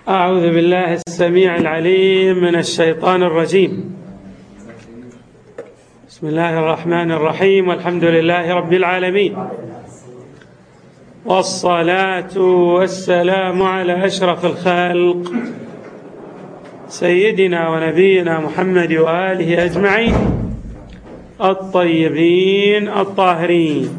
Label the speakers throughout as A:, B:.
A: أعوذ بالله السميع العليم من الشيطان الرجيم. بسم الله الرحمن الرحيم، والحمد لله رب العالمين، والصلاة والسلام على أشرف الخلق سيدنا ونبينا محمد وآله أجمعين الطيبين الطاهرين.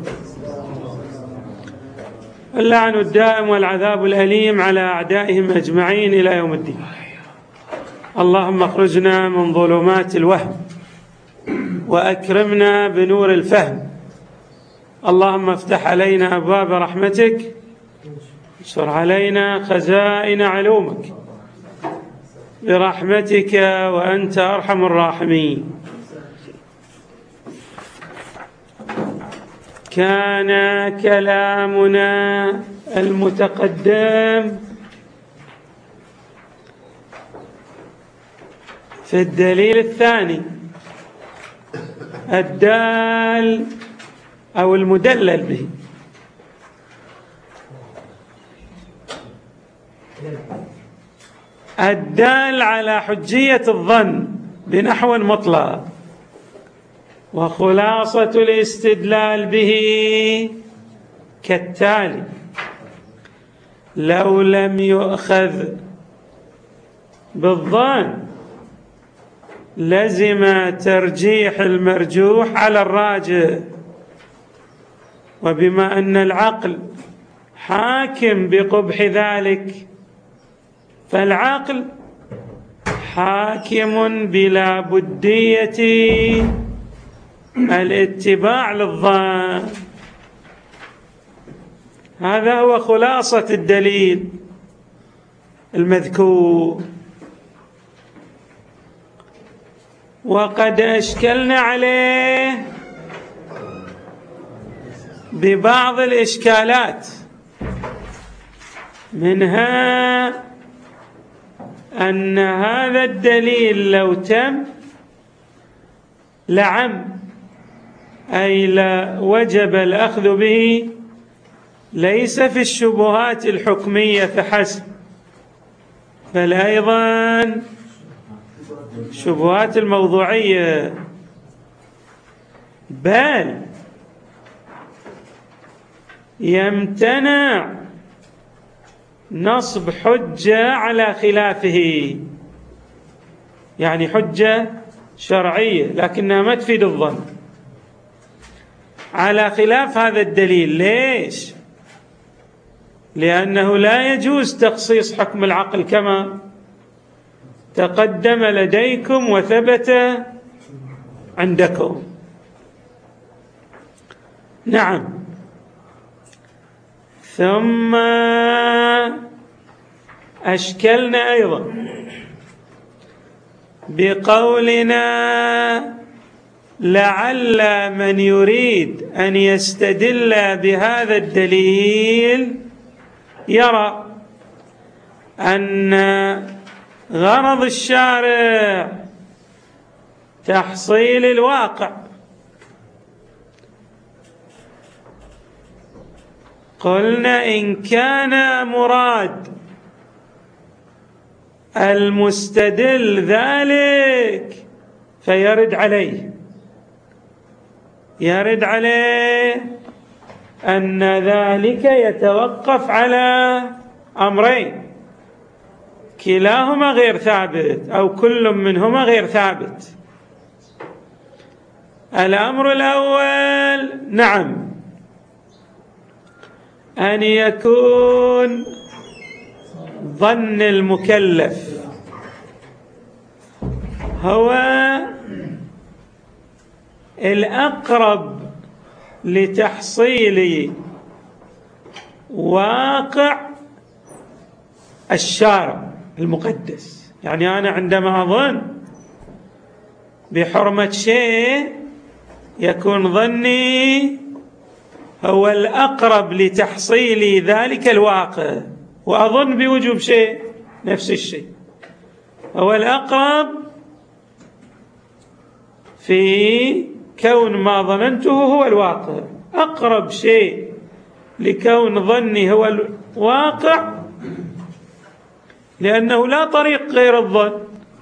A: اللعن الدائم والعذاب الأليم على أعدائهم أجمعين إلى يوم الدين. اللهم اخرجنا من ظلمات الوهم وأكرمنا بنور الفهم. اللهم افتح علينا أبواب رحمتك، انشر علينا خزائن علومك برحمتك وأنت أرحم الراحمين. كان كلامنا المتقدم في الدليل الثاني، الدال أو المدلل به. الدال على حجية الظن بنحو مطلق، وخلاصة الاستدلال به كالتالي: لو لم يؤخذ بالظن لزم ترجيح المرجوح على الراجح، وبما أن العقل حاكم بقبح ذلك فالعقل حاكم بلا بدية الاتباع للظن. هذا هو خلاصة الدليل المذكور. وقد أشكلنا عليه ببعض الإشكالات، منها أن هذا الدليل لو تم لعم، أي لا وجب الأخذ به، ليس في الشبهات الحكمية فحسب، بل أيضا الشبهات الموضوعية، بل يمتنع نصب حجة على خلافه، يعني حجة شرعية لكنها ما تفيد الظن على خلاف هذا الدليل. ليش؟ لأنه لا يجوز تخصيص حكم العقل كما تقدم لديكم وثبت عندكم. نعم. ثم أشكلنا أيضا بقولنا لعل من يريد أن يستدل بهذا الدليل يرى أن غرض الشارع تحصيل الواقع. قلنا إن كان مراد المستدل ذلك فيرد عليه أن ذلك يتوقف على أمرين كلاهما غير ثابت أو كل منهما غير ثابت. الأمر الأول نعم أن يكون ظن المكلف هو الأقرب لتحصيل واقع الشارع المقدس. يعني أنا عندما أظن بحرمة شيء يكون ظني هو الأقرب لتحصيل ذلك الواقع، وأظن بوجوب شيء نفس الشيء هو الأقرب في كون ما ظننته هو الواقع. أقرب شيء لكون ظني هو الواقع لأنه لا طريق غير الظن.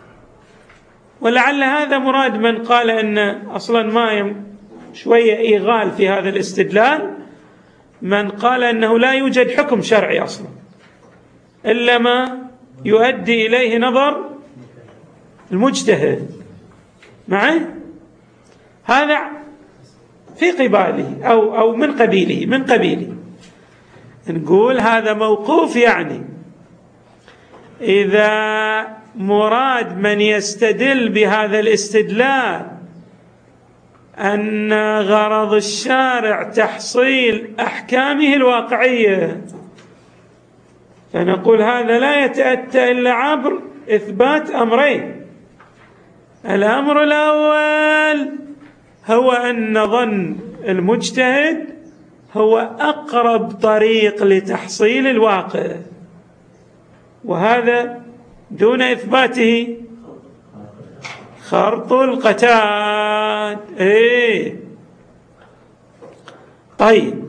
A: ولعل هذا مراد من قال أن أصلا ما شوية إيغال في هذا الاستدلال، من قال أنه لا يوجد حكم شرعي أصلا إلا ما يؤدي إليه نظر المجتهد معه، هذا في قباله أو من قبيله نقول هذا موقوف. يعني إذا مراد من يستدل بهذا الاستدلال أن غرض الشارع تحصيل أحكامه الواقعية، فنقول هذا لا يتأتى إلا عبر إثبات أمرين. الأمر الأول هو أن ظن المجتهد هو أقرب طريق لتحصيل الواقع، وهذا دون إثباته خرط القتاد. طيب،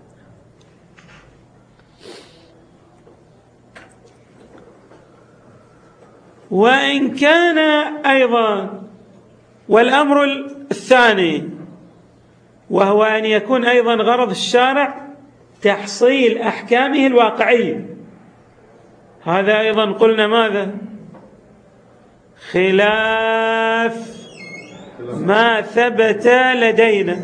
A: وإن كان أيضا، والأمر الثاني وهو أن يكون أيضا غرض الشارع تحصيل أحكامه الواقعية، هذا أيضا قلنا ماذا؟ خلاف ما ثبت لدينا،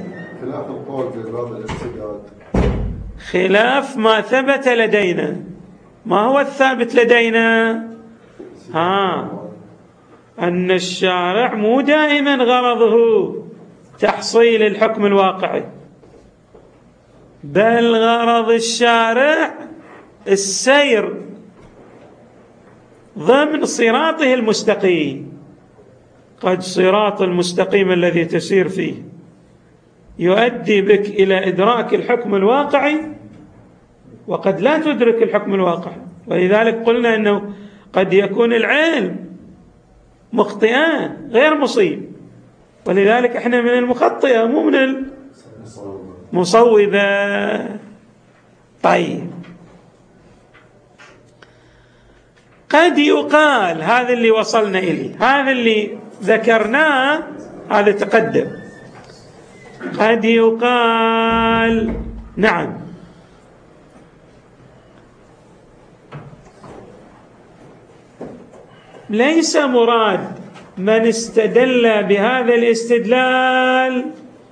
A: خلاف ما ثبت لدينا. ما هو الثابت لدينا؟ أن الشارع مو دائما غرضه تحصيل الحكم الواقعي، بل غرض الشارع السير ضمن صراطه المستقيم. قد صراط المستقيم الذي تسير فيه يؤدي بك إلى إدراك الحكم الواقعي، وقد لا تدرك الحكم الواقعي. ولذلك قلنا أنه قد يكون العلم مخطئان غير مصيب، ولذلك احنا من المخطئة مو من المصوبة. طيب، قد يقال، هذا اللي وصلنا إليه، هذا اللي ذكرناه، هذا تقدم. قد يقال نعم، ليس مراد من استدل بهذا الاستدلال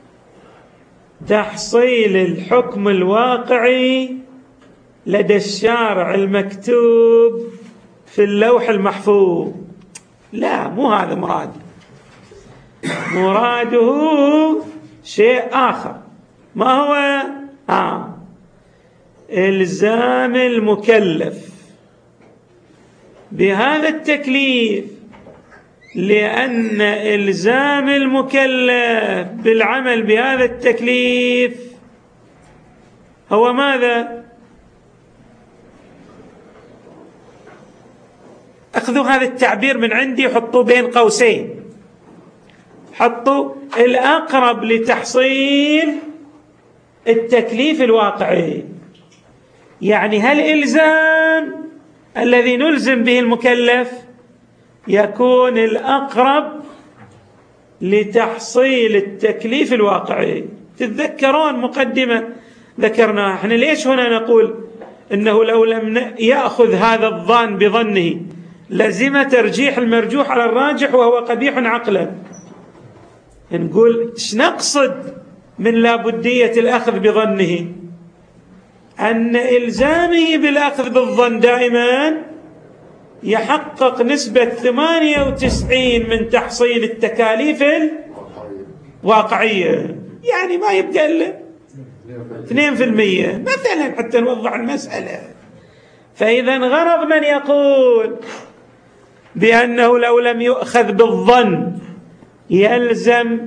A: تحصيل الحكم الواقعي لدى الشارع المكتوب في اللوح المحفوظ، لا، مو هذا مراده شيء آخر. ما هو؟ إلزام المكلف بهذا التكليف، لأن إلزام المكلف بالعمل بهذا التكليف هو ماذا؟ أخذوا هذا التعبير من عندي، حطوا بين قوسين، حطوا الأقرب لتحصيل التكليف الواقعي. يعني هل الإلزام الذي نلزم به المكلف يكون الأقرب لتحصيل التكليف الواقعي. تتذكرون مقدمة ذكرناها احنا، ليش هنا نقول إنه لو لم يأخذ هذا الظان بظنه لزم ترجيح المرجوح على الراجح وهو قبيح عقلا. نقول ايش نقصد من لابدية الأخذ بظنه؟ أن إلزامه بالأخذ بالظن دائما يحقق نسبة 98 من تحصيل التكاليف الواقعية، يعني ما يبقى إلا 2% مثلا حتى نوضح المسألة. فإذا غرض من يقول بأنه لو لم يؤخذ بالظن يلزم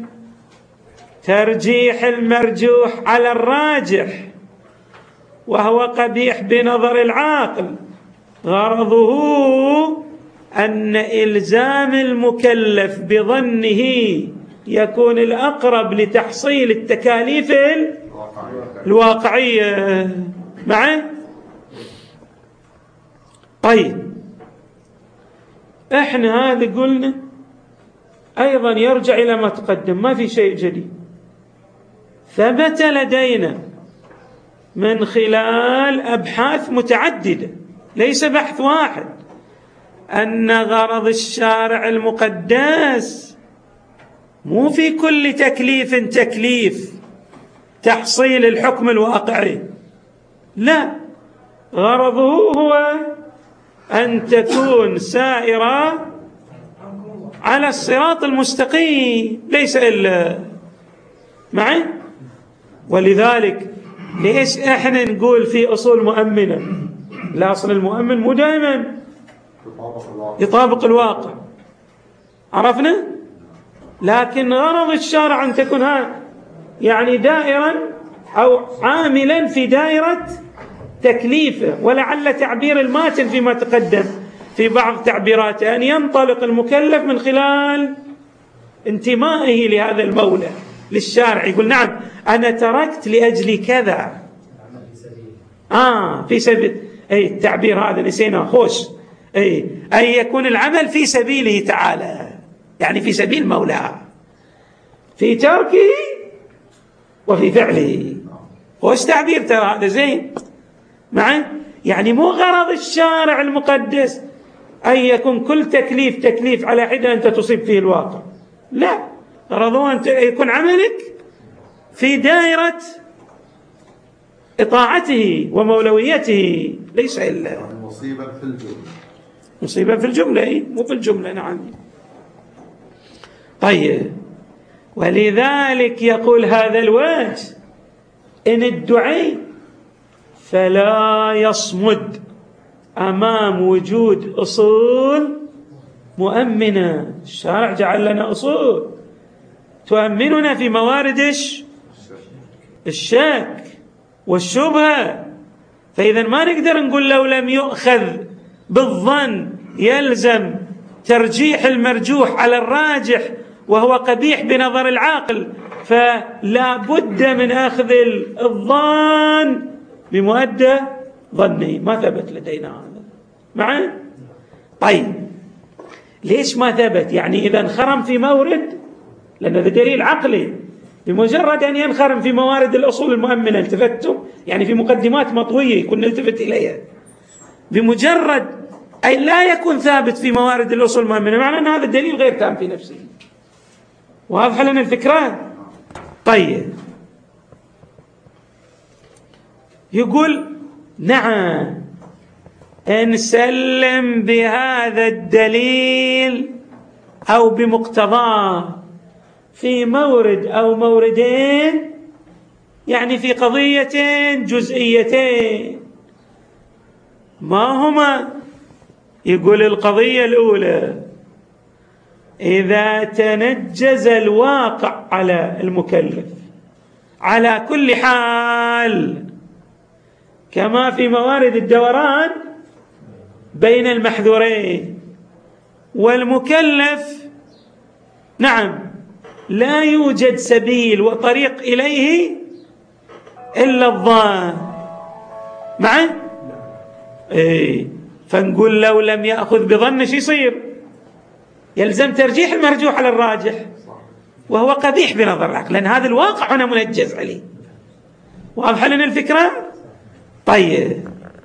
A: ترجيح المرجوح على الراجح وهو قبيح بنظر العاقل، غرضه أن إلزام المكلف بظنه يكون الأقرب لتحصيل التكاليف الواقعية معه. طيب، احنا هذا قلنا أيضا يرجع إلى ما تقدم، ما في شيء جديد. ثبت لدينا من خلال أبحاث متعددة ليس بحث واحد أن غرض الشارع المقدس مو في كل تكليف تحصيل الحكم الواقعي، لا، غرضه هو أن تكون سائرة على الصراط المستقيم، ليس إلا معي. ولذلك ليش احنا نقول في أصول مؤمنة؟ الأصل المؤمن مو دائما يطابق الواقع، عرفنا؟ لكن غرض الشارع أن تكون يعني دائرا أو عاملا في دائرة تكليفه. ولعل تعبير الماتن فيما تقدم في بعض تعبيراته أن ينطلق المكلف من خلال انتمائه لهذا المولى للشارع، يقول نعم أنا تركت لأجل كذا، في سبيل، التعبير هذا نسينا خوش، أن يكون العمل في سبيله تعالى، يعني في سبيل مولاه، في تركه وفي فعله. خوش تعبير ترى هذا زين معي. يعني مو غرض الشارع المقدس أن يكون كل تكليف على حدة أنت تصيب فيه الواقع، لا، غرضه أن يكون عملك في دائرة إطاعته ومولويته، ليس إلا مصيبة في الجملة، مو في الجملة. نعم. طيب، ولذلك يقول هذا الوجه إن الدعي فلا يصمد أمام وجود أصول مؤمنة. الشارع جعل لنا أصول تؤمننا في موارد الشك والشبهة، فإذا ما نقدر نقول لو لم يؤخذ بالظن يلزم ترجيح المرجوح على الراجح وهو قبيح بنظر العاقل، فلا بد من أخذ الظن بمؤدى ظنه. ما ثبت لدينا هذا معه. طيب، ليش ما ثبت؟ يعني إذا انخرم في مورد، لأن هذا دليل عقلي، بمجرد أن ينخرم في موارد الأصول المؤمنة التفتم، يعني في مقدمات مطوية كنا نلتفت إليها، بمجرد أي لا يكون ثابت في موارد الأصول المؤمنة، معنى أن هذا الدليل غير تام في نفسه. واضح لنا الفكرة؟ طيب، يقول نعم نسلم بهذا الدليل أو بمقتضاه في مورد أو موردين، يعني في قضيتين جزئيتين. ما هما؟ يقول القضية الأولى إذا تنجز الواقع على المكلف على كل حال، كما في موارد الدوران بين المحذورين، والمكلف نعم لا يوجد سبيل وطريق إليه إلا الظان معه. فنقول لو لم يأخذ بظن شو يصير؟ يلزم ترجيح المرجوح على الراجح، وهو قبيح بنظر العقل، لأن هذا الواقع هنا منجز عليه. واضح لنا الفكرة؟ طيب،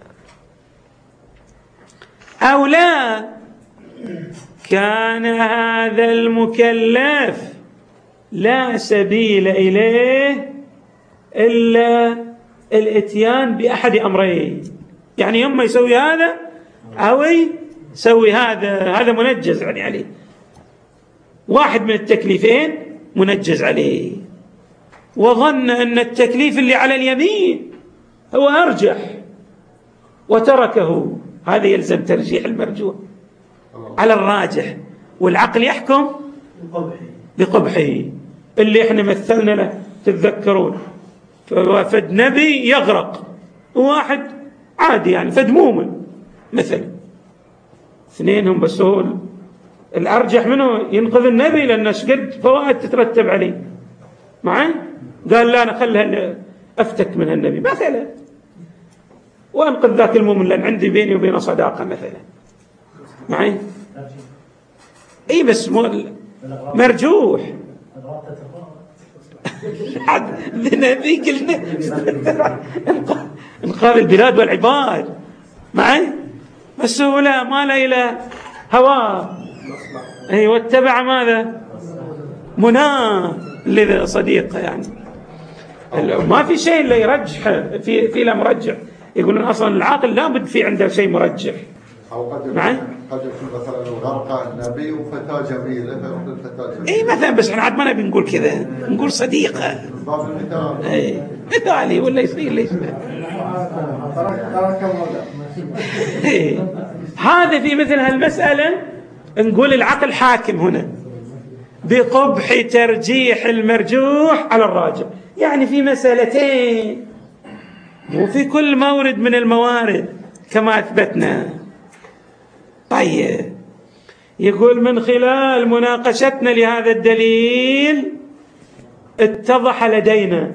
A: أو لا كان هذا المكلف لا سبيل إليه إلا الاتيان بأحد أمرين، يعني إما يسوي هذا أو يسوي هذا منجز عليه، واحد من التكليفين منجز عليه، وظن أن التكليف اللي على اليمين هو أرجح وتركه، هذا يلزم ترجيح المرجوح على الراجح، والعقل يحكم بقبحه. اللي احنا مثلنا له تتذكرون، فد نبي يغرق وواحد عادي، يعني فد مؤمن مثلا، اثنينهم بس هو الأرجح منه ينقذ النبي، لأنه شقد فوائد تترتب عليه معه. قال لا، أنا خلها أفتك من النبي مثلا وأنقذ ذاك المؤمن، لأن عندي بيني وبينه صداقة مثلا معي. اي بس مرجوح. ذي قلنا انقاذ البلاد والعباد معي، بس هو لا مال إلى هواه، اي واتبع ماذا؟ مناه لذا صديقه. يعني ما في شيء اللي يرجح في لا مرجح. يقولون اصلا العاقل لابد في عنده شيء مرجح.
B: او قد يكون مثلا الغرقاء النبي وفتاه جميله فيقول الفتاه جميله. اي
A: مثلا، بس احنا عاد ما نبي نقول كذا، نقول صديقه.
B: باب المثال.
A: اي مثالي ولا يصير ليش هذا في مثل هالمساله نقول العقل حاكم هنا بقبح ترجيح المرجوح على الراجح. يعني في مسألتين وفي كل مورد من الموارد كما أثبتنا. طيب، يقول من خلال مناقشتنا لهذا الدليل اتضح لدينا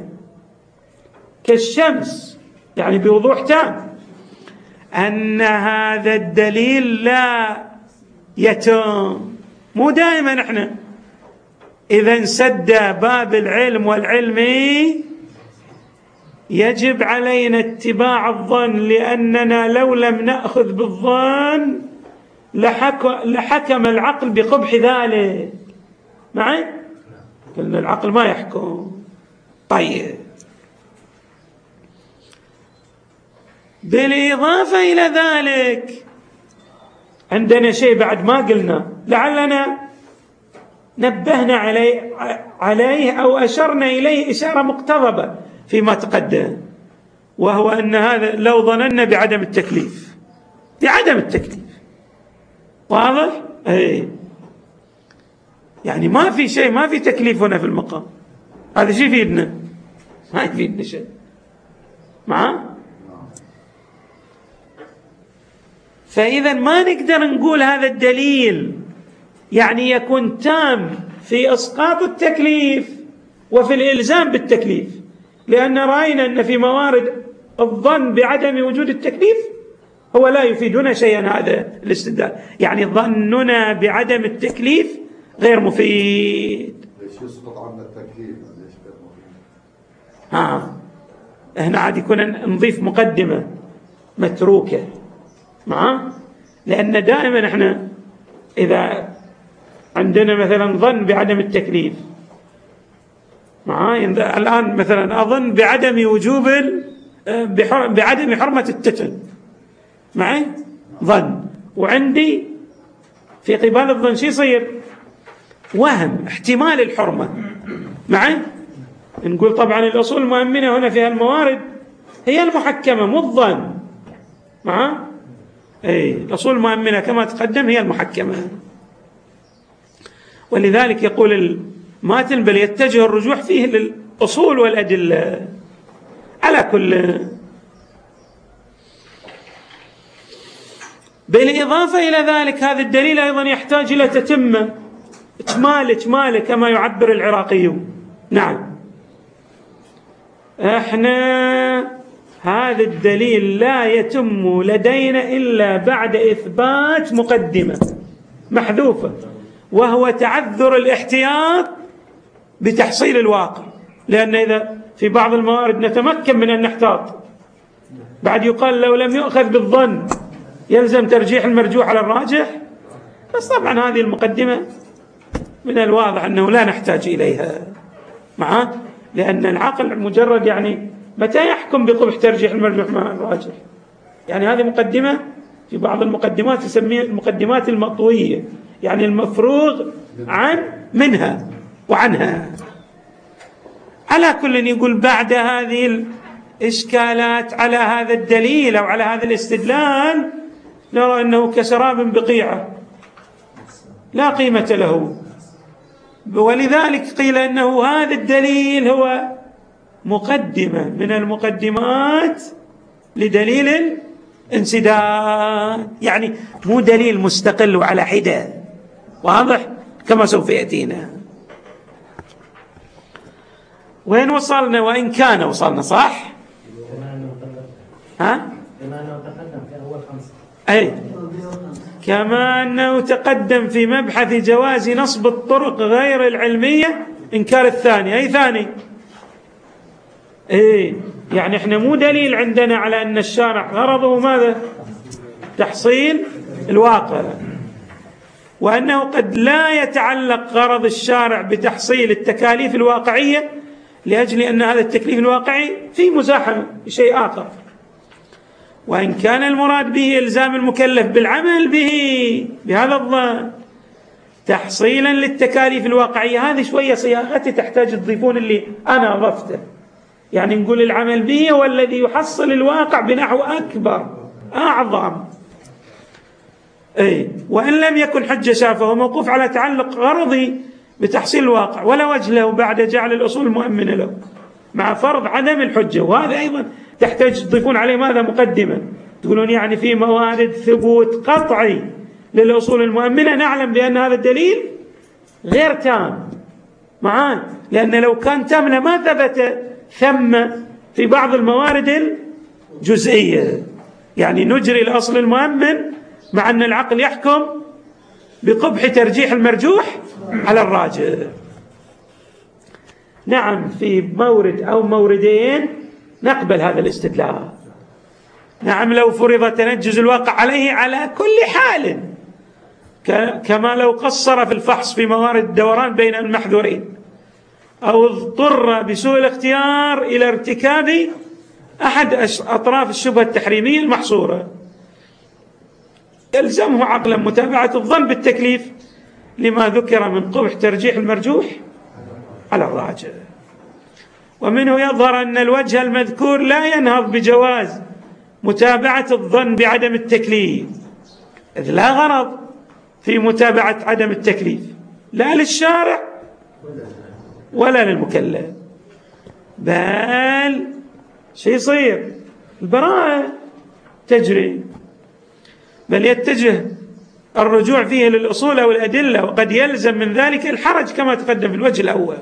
A: كالشمس، يعني بوضوح تام، أن هذا الدليل لا يتم. مو دائما احنا إذا انسد باب العلم والعلمي يجب علينا اتباع الظن، لأننا لو لم نأخذ بالظن لحكم العقل بقبح ذلك. معي؟ قلنا العقل ما يحكم. طيب، بالإضافة إلى ذلك عندنا شيء بعد ما قلنا، لعلنا نبهنا عليه أو أشرنا إليه إشارة مقتضبة فيما تقدم، وهو أن هذا لو ظننا بعدم التكليف، واضح؟ أي يعني ما في شيء، ما في تكليف هنا في المقام. هذا شيء يفيدنا؟ ما يفيدنا شيء. فإذا ما نقدر نقول هذا الدليل يعني يكون تام في إسقاط التكليف وفي الإلزام بالتكليف، لأن رأينا أن في موارد الظن بعدم وجود التكليف هو لا يفيدنا شيئا. هذا الاستدلال يعني ظننا بعدم التكليف غير مفيد.
B: ليش يسقط عنا التكليف؟ ليش غير مفيد؟
A: هنا عاد يكون نضيف مقدمة متروكة لأن دائما احنا إذا عندنا مثلا ظن بعدم التكليف، الآن مثلا أظن بعدم وجوب بعدم حرمة التتن، معي ظن، وعندي في قبال الظن شو يصير؟ وهم احتمال الحرمة. معي نقول طبعا الأصول المؤمنة هنا في هالموارد هي المحكمة مو الظن. الأصول المؤمنة كما تقدم هي المحكمة، ولذلك يقول الماتن بل يتجه الرجوع فيه للأصول والأدلة. على كل، بالإضافة إلى ذلك هذا الدليل أيضا يحتاج إلى تتمة، إكمال كما يعبر العراقيون. نعم، احنا هذا الدليل لا يتم لدينا إلا بعد إثبات مقدمة محذوفة، وهو تعذر الاحتياط بتحصيل الواقع. لأن إذا في بعض الموارد نتمكن من أن نحتاط، بعد يقال لو لم يؤخذ بالظن يلزم ترجيح المرجوح على الراجح. بس طبعا هذه المقدمة من الواضح أنه لا نحتاج إليها لأن العقل مجرد يعني متى يحكم بقبح ترجيح المرجوح مع الراجح؟ يعني هذه مقدمة، في بعض المقدمات تسميها المقدمات المطوية، يعني المفروغ منها وعنها. على كل يقول بعد هذه الإشكالات على هذا الدليل أو على هذا الاستدلال نرى أنه كسراب بقيعة لا قيمة له، ولذلك قيل أنه هذا الدليل هو مقدمة من المقدمات لدليل الانسداد، يعني مو دليل مستقل وعلى حدة. واضح كما سوف يأتينا. وين وصلنا؟ وإن كان وصلنا صح؟ كما أنه تقدم في مبحث جواز نصب الطرق غير العلمية إنكار الثاني. أي ثاني؟ يعني احنا مو دليل عندنا على أن الشارع غرضه ماذا؟ تحصيل الواقع، وأنه قد لا يتعلق غرض الشارع بتحصيل التكاليف الواقعية لأجل أن هذا التكليف الواقعي في مزاحمة بشيء آخر، وإن كان المراد به إلزام المكلف بالعمل به بهذا الظن تحصيلا للتكاليف الواقعية. هذه شوية صياغتي تحتاج تضيفون اللي أنا أضفته، يعني نقول العمل به هو الذي يحصل الواقع بنحو أكبر أعظم. وإن لم يكن حجة شافه موقوف على تعلق غرضي بتحصيل الواقع ولا وجه له بعد جعل الأصول المؤمنة له مع فرض عدم الحجة. وهذا أيضا تحتاج تضيفون عليه ماذا؟ مقدمة، تقولون يعني في موارد ثبوت قطعي للأصول المؤمنة نعلم بأن هذا الدليل غير تام معان، لأن لو كان تام لما ثبت ثم في بعض الموارد الجزئية. يعني نجري الأصل المؤمن مع أن العقل يحكم بقبح ترجيح المرجوح على الراجح. نعم في مورد أو موردين نقبل هذا الاستدلال. نعم لو فرض تنجز الواقع عليه على كل حال، كما لو قصر في الفحص في موارد الدوران بين المحذورين أو اضطر بسوء الاختيار إلى ارتكاب أحد أطراف الشبهة التحريمية المحصورة، يلزمه عقلا متابعة الظن بالتكليف لما ذكر من قبح ترجيح المرجوح على الراجح. ومنه يظهر أن الوجه المذكور لا ينهض بجواز متابعة الظن بعدم التكليف، إذ لا غرض في متابعة عدم التكليف لا للشارع ولا للمكلف، بل شيء يصير البراءة تجري، بل يتجه الرجوع فيه للأصول أو الأدلة، وقد يلزم من ذلك الحرج كما تقدم في الوجه الأول.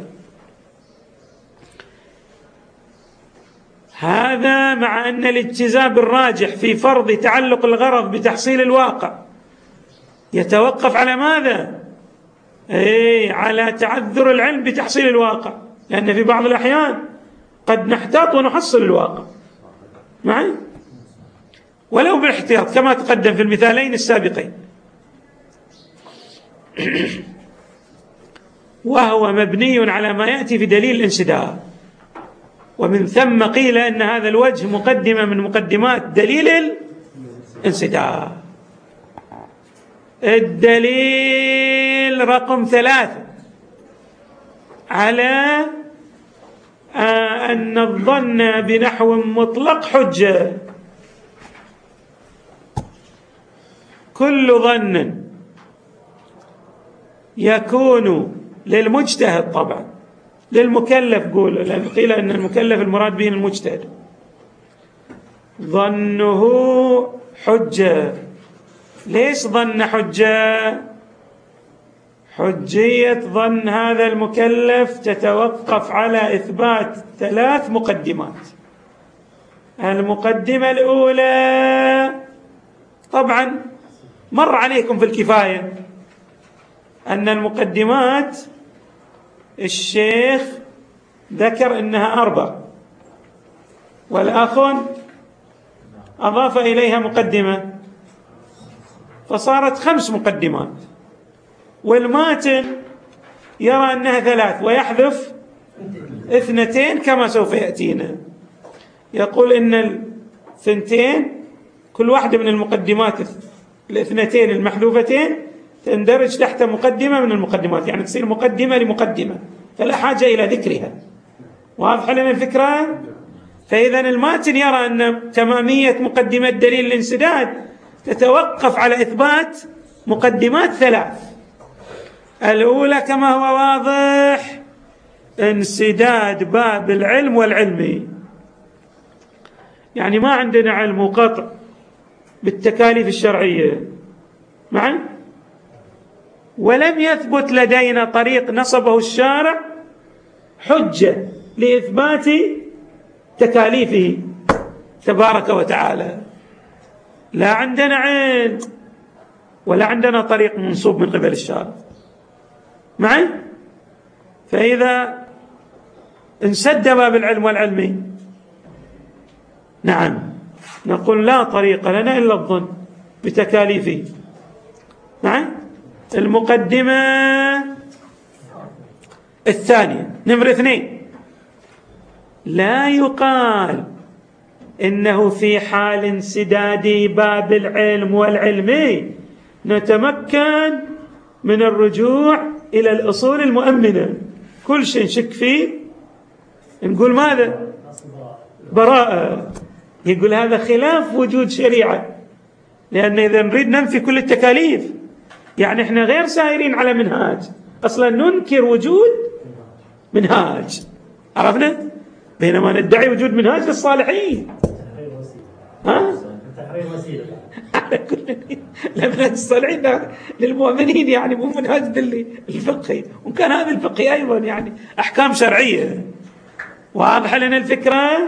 A: هذا مع أن الاجتزاء الراجح في فرض تعلق الغرض بتحصيل الواقع يتوقف على ماذا؟ على تعذر العلم بتحصيل الواقع، لأن في بعض الأحيان قد نحتاط ونحصل الواقع معي ولو بالاحتياط كما تقدم في المثالين السابقين. وهو مبني على ما يأتي في دليل الانسداد، ومن ثم قيل أن هذا الوجه مقدمة من مقدمات دليل الانسداد. الدليل رقم 3 على أن الظن بنحو مطلق حجة. كل ظن يكون للمجتهد، طبعا للمكلف قيل أن المكلف المراد به المجتهد، ظنه حجة. ليش ظن حجة؟ حجية ظن هذا المكلف تتوقف على إثبات 3 مقدمات. المقدمة الأولى طبعا مر عليكم في الكفاية أن المقدمات الشيخ ذكر أنها 4، والآخر أضاف إليها مقدمة فصارت 5 مقدمات، والماتن يرى أنها 3 ويحذف 2 كما سوف يأتينا. يقول إن 2 كل واحدة من المقدمات 2 المحذوفتين تندرج تحت مقدمة من المقدمات، يعني تصير مقدمة لمقدمة فلا حاجة إلى ذكرها. واضح لنا الفكرة؟ فإذا الماتن يرى أن تمامية مقدمة دليل الانسداد تتوقف على إثبات مقدمات 3. الأولى كما هو واضح انسداد باب العلم والعلمي، يعني ما عندنا علم وقطع بالتكاليف الشرعية معا، ولم يثبت لدينا طريق نصبه الشارع حجة لإثبات تكاليفه تبارك وتعالى. لا عندنا علم ولا عندنا طريق منصوب من قبل الشارع معي. فإذا انسد باب العلم والعلمي نعم نقول لا طريق لنا إلا الظن بتكاليفه. معي. المقدمة الثانية نمرة 2، لا يقال إنه في حال انسداد باب العلم والعلمي نتمكن من الرجوع إلى الأصول المؤمنة، كل شيء نشك فيه نقول ماذا؟ براءة. يقول هذا خلاف وجود شريعة، لأن إذا نريد ننفي كل التكاليف يعني إحنا غير سائرين على منهاج، أصلا ننكر وجود منهاج، عرفنا؟ بينما ندعي وجود منهاج للصالحين. ها؟ لا منهاج الصالحين للمؤمنين يعني مو منهاج الفقهي، وإن كان هذا الفقهي أيضا يعني أحكام شرعية. واضحة لنا الفكرة؟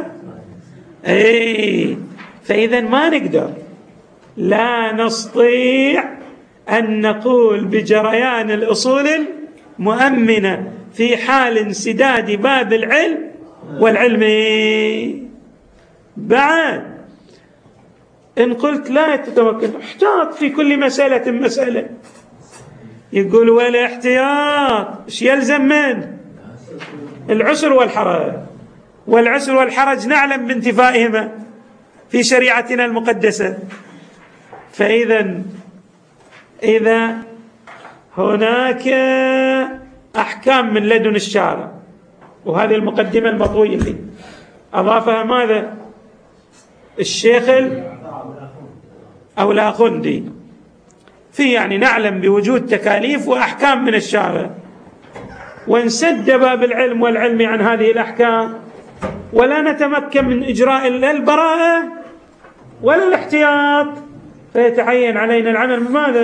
A: فإذا ما نقدر، لا نستطيع أن نقول بجريان الأصول المؤمنة في حال انسداد باب العلم والعلم. بعد إن قلت لا تتمكن احتاط في كل مسألة، يقول والاحتياط ايش يلزم منه؟ العسر والحرج، والعسر والحرج نعلم بانتفائهما في شريعتنا المقدسة. إذا هناك أحكام من لدن الشارع، وهذه المقدمة المطوية اللي أضافها ماذا؟ الشيخ أو الآخوندي، في يعني نعلم بوجود تكاليف وأحكام من الشارع، وانسد باب العلم والعلم عن هذه الأحكام، ولا نتمكن من إجراء البراءة ولا الاحتياط، فيتعين علينا العمل بماذا؟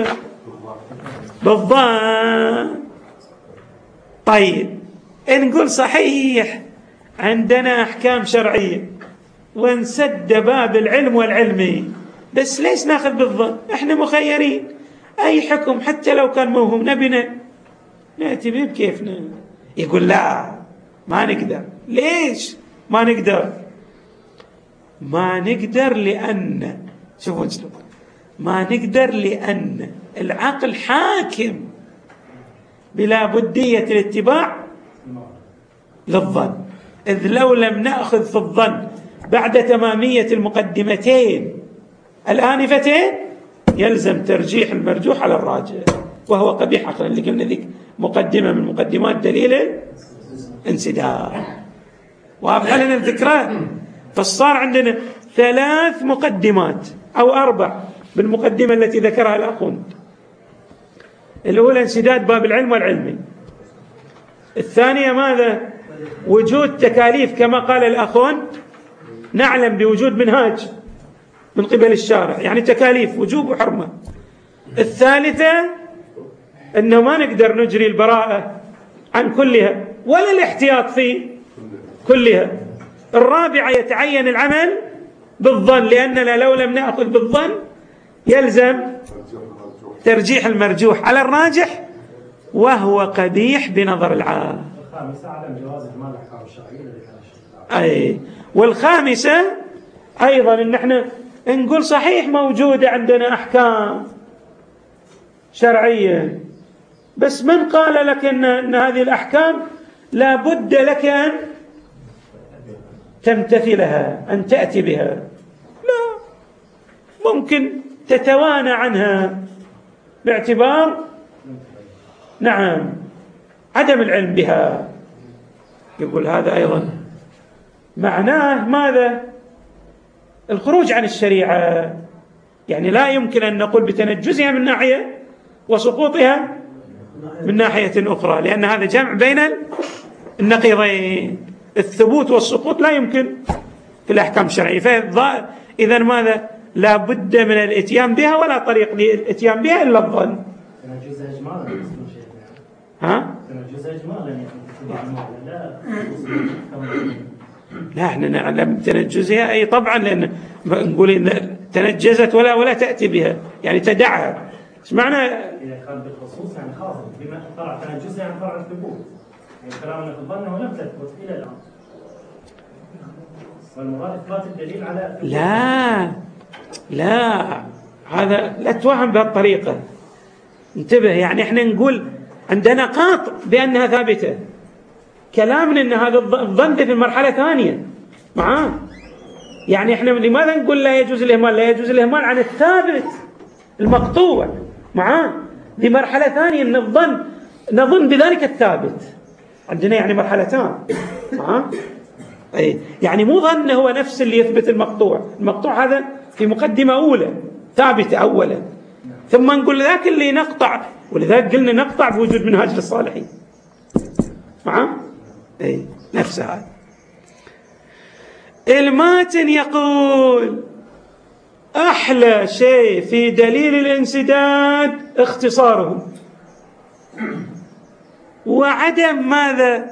A: بالظن. طيب نقول صحيح عندنا أحكام شرعية وانسد باب العلم والعلمي، بس ليش ناخذ بالظن؟ احنا مخيرين، أي حكم حتى لو كان موهوم نبينا نأتي به بكيفنا. يقول لا ما نقدر. ليش ما نقدر؟ ما نقدر لأن شوفوا اسلوب، ما نقدر لأن العقل حاكم بلا بدية الاتباع للظن، إذ لو لم نأخذ في الظن بعد تمامية المقدمتين الآنفتين يلزم ترجيح المرجوح على الراجح، وهو قبيح عقلا، اللي قلنا ذيك مقدمة من مقدمات دليل انسداد. واضحة لنا الفكرة؟ فصار عندنا 3 مقدمات أو 4 بالمقدمة التي ذكرها الأخوند. الأولى انسداد باب العلم والعلمي، الثانية ماذا؟ وجود تكاليف كما قال الأخوند، نعلم بوجود منهاج من قبل الشارع يعني تكاليف وجوب وحرمة. الثالثة أنه ما نقدر نجري البراءة عن كلها ولا الاحتياط في كلها. الرابعة يتعين العمل بالظن، لأننا لو لم نأخذ بالظن يلزم ترجيح المرجوح على الراجح، وهو قبيح بنظر العام.
C: الخامسة عدم جواز إهمال الأحكام الشرعية.
A: والخامسة أيضا إن احنا نقول صحيح موجودة عندنا أحكام شرعية، بس من قال لك إن هذه الأحكام لا بد لك أن تمتثلها، أن تأتي بها؟ لا، ممكن تتوانى عنها باعتبار نعم عدم العلم بها. يقول هذا أيضا معناه ماذا؟ الخروج عن الشريعة، يعني لا يمكن أن نقول بتنجزها من ناحية وسقوطها من ناحية أخرى، لأن هذا جمع بين النقيضين. الثبوت والسقوط لا يمكن في الأحكام الشرعية، إذن ماذا؟ لا بد من الاتيان بها، ولا طريق للاتيان بها إلا الظن.
C: تنجزها إجمالا
A: ها؟
C: تنجزها إجمالا
A: لا احنا نعلم تنجزها أي طبعا، لأن نقول إن تنجزت ولا تأتي بها يعني تدعها، ايش معنى؟
C: إذا كان بالخصوص يعني خاص بما فرع تنجس يعني فرع الثبوت، يعني كلامنا في الظن هو لم تثبت إلى الآن، والمراد إثبات الدليل على
A: لا هذا لا توهم بهالطريقة، انتبه. يعني احنا نقول عندنا قاطع بأنها ثابتة، كلامنا ان هذا الظن في المرحلة ثانية معاه. يعني احنا لماذا نقول لا يجوز الإهمال؟ لا يجوز الإهمال عن الثابت المقطوع معاه، دي مرحلة ثانية، ان الظن نظن بذلك الثابت. عندنا يعني مرحلتان معاه. أي يعني مو ظن هو نفس اللي يثبت المقطوع، المقطوع هذا في مقدمة أولى ثابتة أولا، ثم نقول ذاك اللي نقطع، ولذلك قلنا نقطع بوجود منهاج للصالحين معاه. أي نفس هذا. الماتن يقول أحلى شيء في دليل الانسداد اختصاره وعدم ماذا؟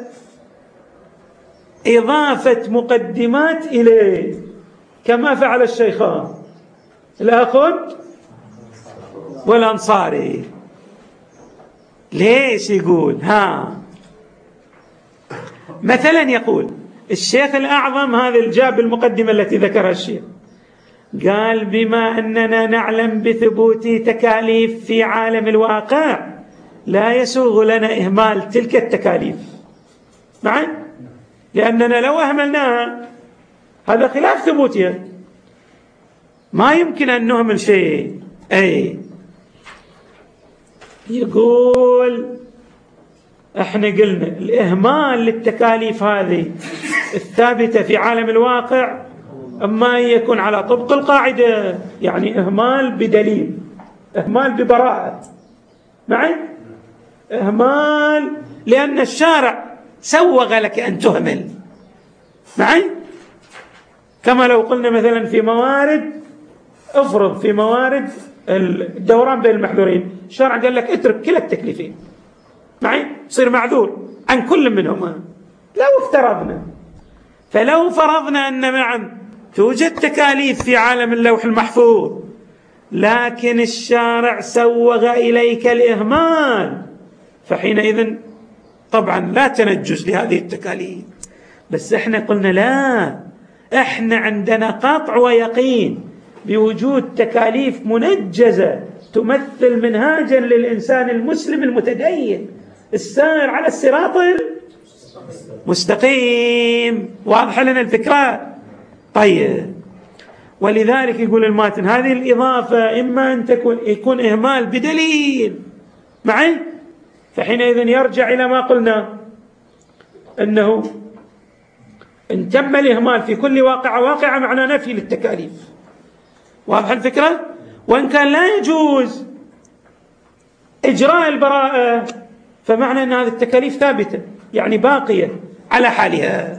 A: إضافة مقدمات إليه كما فعل الشيخان الآخذ والأنصاري. ليش يقول؟ مثلا يقول الشيخ الأعظم هذا الجاب المقدمة التي ذكرها الشيخ، قال بما أننا نعلم بثبوت تكاليف في عالم الواقع لا يسوغ لنا إهمال تلك التكاليف، معي؟ لأننا لو أهملناها هذا خلاف ثبوتها، ما يمكن أن نهمل شيء. أي يقول احنا قلنا الإهمال للتكاليف هذه الثابتة في عالم الواقع أما يكون على طبق القاعدة، يعني إهمال بدليل، إهمال ببراءة، معي؟ إهمال لأن الشارع سوغ لك أن تهمل، معي؟ كما لو قلنا مثلا في موارد، افرض في موارد الدوران بين المحذورين الشارع قال لك اترك كلا التكليفين، معي؟ صير معذور عن كل منهما. لو افترضنا، فلو فرضنا أن نعم توجد تكاليف في عالم اللوح المحفوظ لكن الشارع سوغ إليك الإهمال، فحينئذ طبعا لا تنجز لهذه التكاليف. بس احنا قلنا لا، احنا عندنا قطع ويقين بوجود تكاليف منجزة تمثل منهاجا للإنسان المسلم المتدين السائر على الصراط المستقيم. واضح لنا الفكرة؟ طيب، ولذلك يقول الماتن هذه الإضافة إما أن يكون إهمال بدليل، معي؟ فحينئذ يرجع إلى ما قلنا أنه إن تم الإهمال في كل واقعة معنى نفي للتكاليف. واضح الفكرة؟ وإن كان لا يجوز إجراء البراءة فمعنى أن هذه التكاليف ثابتة، يعني باقية على حالها.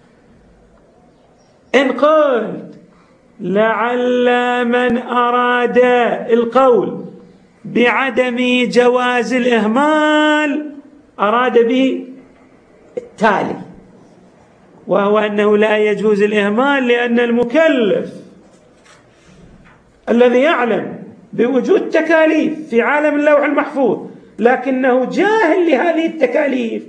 A: إن قلت لعل من أراد القول بعدم جواز الإهمال أراد به التالي، وهو أنه لا يجوز الإهمال لأن المكلف الذي يعلم بوجود تكاليف في عالم اللوح المحفوظ لكنه جاهل لهذه التكاليف،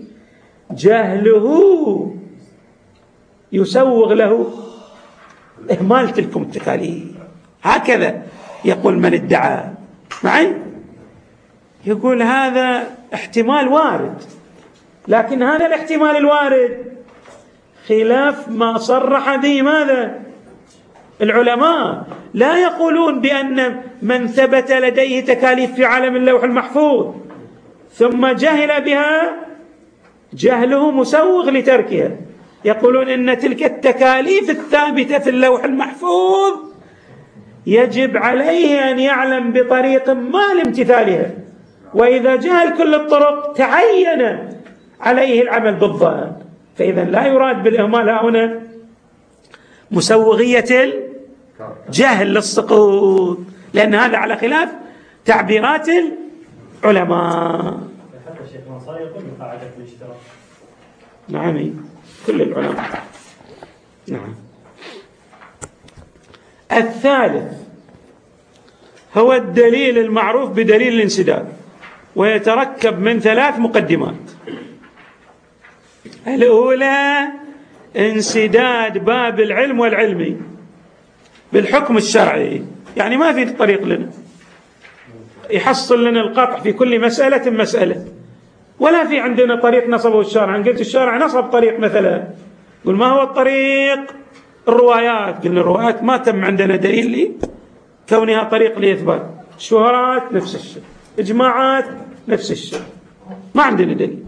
A: جهله يسوغ له إهمال تلكم التكاليف. هكذا يقول من ادعى، معي؟ يقول هذا احتمال وارد، لكن هذا الاحتمال الوارد خلاف ما صرح به ماذا؟ العلماء لا يقولون بأن من ثبت لديه تكاليف في عالم اللوح المحفوظ ثم جهل بها جهله مسوغ لتركها، يقولون إن تلك التكاليف الثابتة في اللوح المحفوظ يجب عليه أن يعلم بطريق ما لامتثالها، وإذا جهل كل الطرق تعين عليه العمل بالظن. فإذا لا يراد بالإهمال هنا مسوغية الجهل للسقوط، لأن هذا على خلاف تعبيرات العلماء.
C: حتى الشيخ الأنصاري يقول بقاعدة الاشتراك.
A: نعم، كل العلماء. نعم. الثالث هو الدليل المعروف بدليل الانسداد، ويتركب من 3 مقدمات. الأولى انسداد باب العلم والعلمي بالحكم الشرعي، يعني ما في طريق لنا يحصل لنا القطع في كل مسألة، ولا في عندنا طريق نصبه الشارع. أنا قلت الشارع نصب طريق مثلا، قل ما هو الطريق؟ الروايات. قلنا الروايات ما تم عندنا دليل لي كونها طريق لإثبات. شهرات نفس الشيء، إجماعات نفس الشيء، ما عندنا دليل.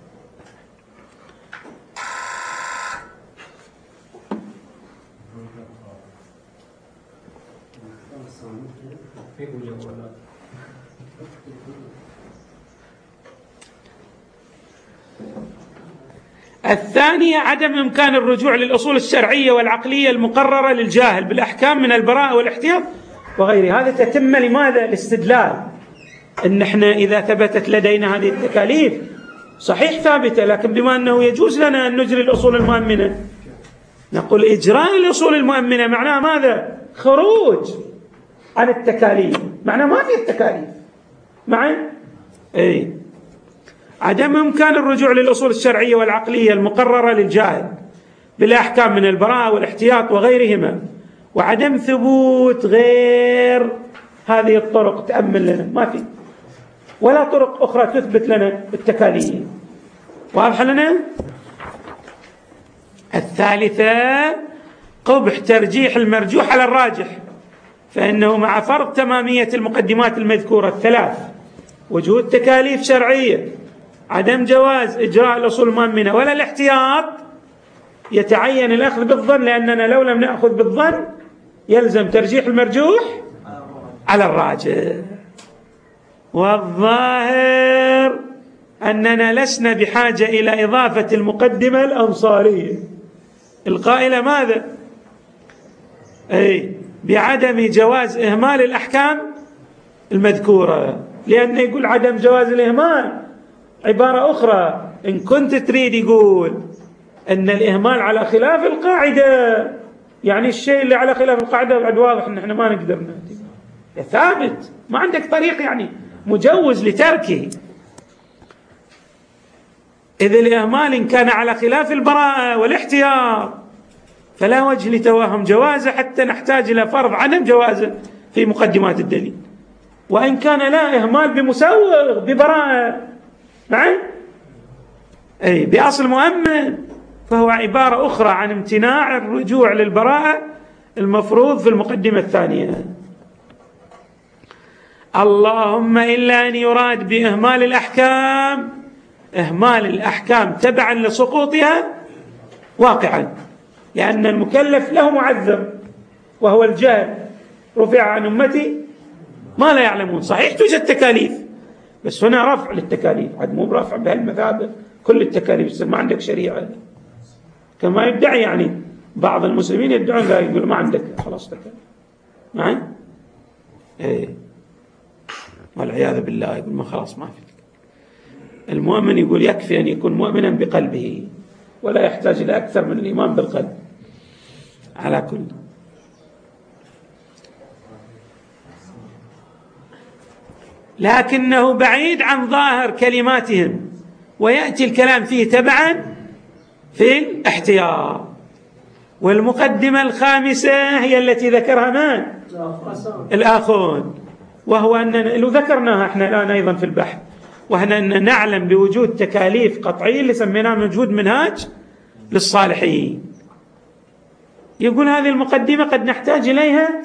A: الثانية عدم إمكان الرجوع للأصول الشرعية والعقلية المقررة للجاهل بالأحكام من البراءة والاحتياط وغيره. هذا تتم لماذا؟ الاستدلال إن إحنا إذا ثبتت لدينا هذه التكاليف صحيح ثابتة، لكن بما أنه يجوز لنا أن نجري الأصول المؤمنة، نقول إجراء الأصول المؤمنة معناه ماذا؟ خروج عن التكاليف، معناه ما في التكاليف معي. عدم إمكان الرجوع للأصول الشرعية والعقلية المقررة للجاهل بالأحكام من البراءة والاحتياط وغيرهما، وعدم ثبوت غير هذه الطرق تأمل لنا، ما في ولا طرق أخرى تثبت لنا التكاليف. واضح لنا؟ الثالثة قبح ترجيح المرجوح على الراجح، فإنه مع فرض تمامية المقدمات المذكورة ال3 وجود تكاليف شرعية، عدم جواز إجراء الأصول المؤمنة ولا الاحتياط، يتعين الأخذ بالظن، لأننا لو لم نأخذ بالظن يلزم ترجيح المرجوح على الراجح. والظاهر أننا لسنا بحاجة إلى إضافة المقدمة الأنصارية القائلة ماذا؟ بعدم جواز إهمال الأحكام المذكورة، لأنه يقول عدم جواز الإهمال عبارة أخرى. إن كنت تريد يقول أن الإهمال على خلاف القاعدة، يعني الشيء اللي على خلاف القاعدة بعد واضح أن احنا ما نقدر نأتي، ثابت، ما عندك طريق يعني مجوز لتركه. إذ الإهمال إن كان على خلاف البراءة والاحتياط فلا وجه لتوهم جوازه حتى نحتاج إلى فرض عدم جوازه في مقدمات الدليل. وإن كان لا إهمال بمسوغ ببراءة معي بأصل مؤمن، فهو عبارة أخرى عن امتناع الرجوع للبراءة المفروض في المقدمة الثانية. اللهم إلا أن يراد بإهمال الأحكام إهمال الأحكام تبعا لسقوطها واقعا، لأن المكلف له معذر وهو الجهل، رفع عن أمتي ما لا يعلمون. صحيح توجد تكاليف، بس هنا رفع للتكاليف، عاد مو برفع بهالمثابة كل التكاليف، ما عندك شريعة كما يدعي يعني بعض المسلمين يدعون لا، يقول ما عندك خلاص تكاليف معي والعياذ بالله، يقول ما خلاص ما في. المؤمن يقول يكفي أن يكون مؤمنا بقلبه ولا يحتاج إلى أكثر من الإيمان بالقلب. على كل لكنه بعيد عن ظاهر كلماتهم، ويأتي الكلام فيه تبعا في الاحتياط. والمقدمة الخامسة هي التي ذكرها من؟ الآخون، وهو أننا لو ذكرناها احنا الآن أيضا في البحث، وهنا أن نعلم بوجود تكاليف قطعية اللي سميناه موجود منهاج للصالحين. يقول هذه المقدمة قد نحتاج إليها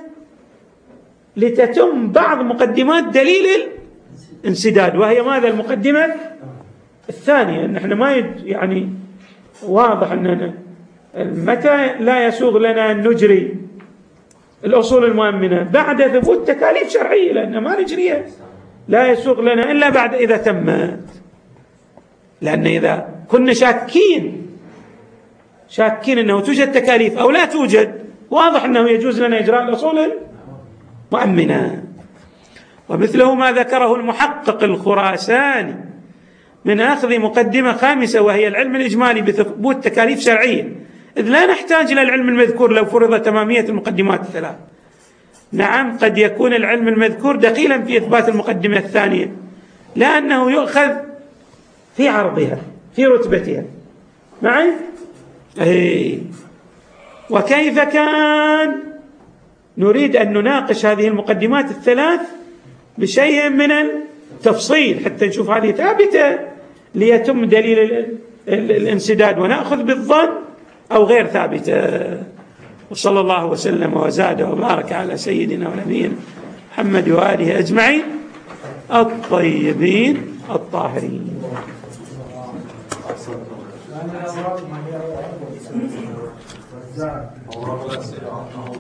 A: لتتم بعض مقدمات دليل الانسداد، وهي ماذا؟ المقدمة الثانية. أن احنا ما يعني واضح أننا متى لا يسوغ لنا أن نجري الأصول المؤمنة بعد ثبوت تكاليف شرعية، لأن ما نجريها لا يسوغ لنا إلا بعد إذا تمت. لأن إذا كنا شاكين أنه توجد تكاليف أو لا توجد، واضح أنه يجوز لنا إجراء الأصول المؤمنة. ومثله ما ذكره المحقق الخراساني من أخذ مقدمة خامسة، وهي العلم الإجمالي بثبوت تكاليف شرعية، إذ لا نحتاج إلى العلم المذكور لو فرض تمامية المقدمات الثلاث. نعم قد يكون العلم المذكور دخيلا في إثبات المقدمة الثانية، لأنه يؤخذ في عرضها في رتبتها معي. وكيف كان نريد أن نناقش هذه المقدمات الثلاث بشيء من التفصيل حتى نشوف هذه ثابتة ليتم دليل الانسداد ونأخذ بالظن أو غير ثابتة. وصلى الله وسلم وزاد وبارك على سيدنا ونبينا محمد وآله أجمعين الطيبين الطاهرين.